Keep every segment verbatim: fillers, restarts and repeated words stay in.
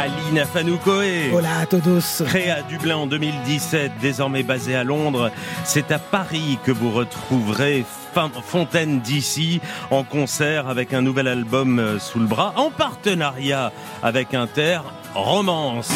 Aline Afanoukoé. Hola a todos. Créé à Dublin en deux mille dix-sept, désormais basé à Londres, c'est à Paris que vous retrouverez Fontaine D C en concert avec un nouvel album sous le bras, en partenariat avec Inter, Romance.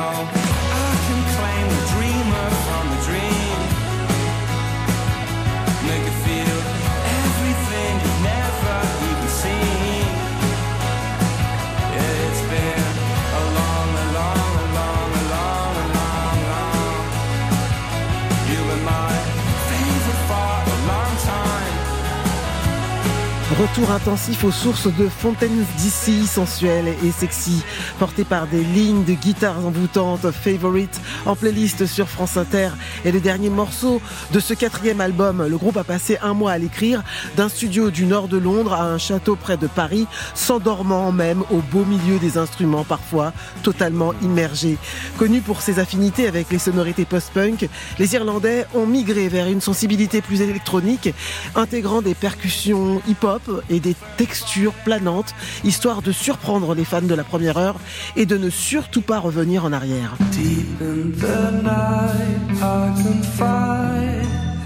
Retour intensif aux sources de Fontaine D C, sensuelle et sexy, porté par des lignes de guitares envoûtantes, Favorite, en playlist sur France Inter. Et le dernier morceau de ce quatrième album, le groupe a passé un mois à l'écrire, d'un studio du nord de Londres à un château près de Paris, s'endormant même au beau milieu des instruments parfois totalement immergés. Connus pour ses affinités avec les sonorités post-punk, les Irlandais ont migré vers une sensibilité plus électronique, intégrant des percussions hip-hop et des textures planantes, histoire de surprendre les fans de la première heure et de ne surtout pas revenir en arrière. Deep in the night, I confide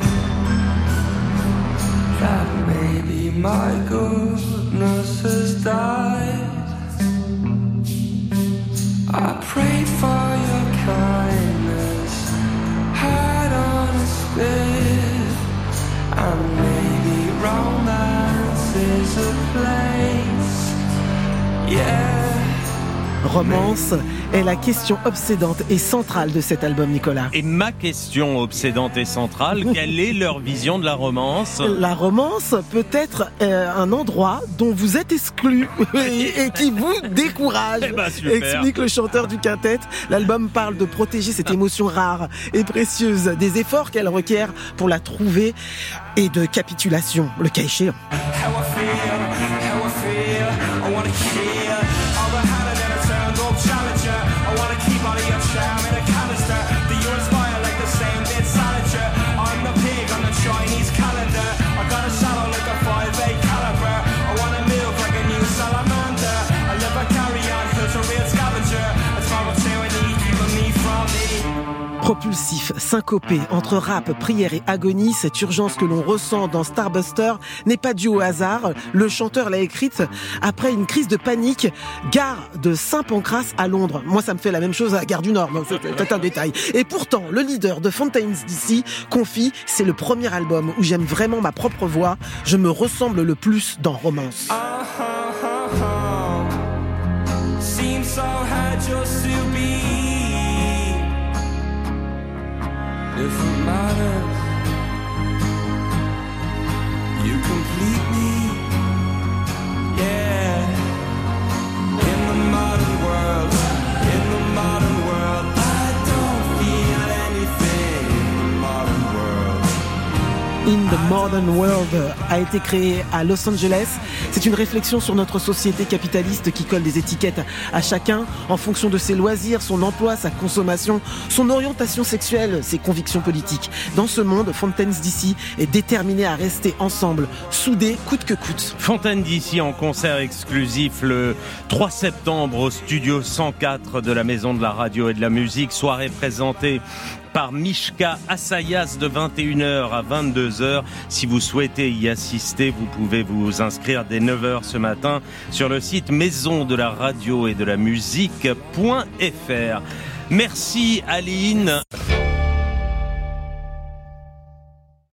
that maybe my goodness has died. I prayed for your kindness, had on a spit, and maybe romance is a place, yeah. Romance est la question obsédante et centrale de cet album, Nicolas. Et ma question obsédante et centrale, quelle est leur vision de la romance ? La romance peut être euh, un endroit dont vous êtes exclu et, et qui vous décourage, eh ben, super. Explique le chanteur du quintet. L'album parle de protéger cette émotion rare et précieuse, des efforts qu'elle requiert pour la trouver et de capitulation, le cas échéant. Propulsif, syncopé, entre rap, prière et agonie, cette urgence que l'on ressent dans Starbuster n'est pas due au hasard. Le chanteur l'a écrite après une crise de panique, gare de Saint-Pancras à Londres. Moi, ça me fait la même chose à la gare du Nord, c'est un détail. Et pourtant, le leader de Fontaine D C confie, c'est le premier album où j'aime vraiment ma propre voix, je me ressemble le plus dans Romance. Uh, uh, uh, uh. Seems so hard just to be. If it matters, you complete me, yeah. In the modern world, in the modern world, I don't feel anything in the modern world. In the Modern World a été créé à Los Angeles. C'est une réflexion sur notre société capitaliste qui colle des étiquettes à chacun en fonction de ses loisirs, son emploi, sa consommation, son orientation sexuelle, ses convictions politiques. Dans ce monde, Fontaine D C est déterminé à rester ensemble, soudés coûte que coûte. Fontaine D C en concert exclusif le trois septembre au studio cent quatre de la Maison de la Radio et de la Musique. Soirée présentée par Mishka Assayas de vingt et une heures à vingt-deux heures. Si vous souhaitez y assister, vous pouvez vous inscrire dès neuf heures ce matin sur le site maison de la radio et de la musique point f r. Merci Aline.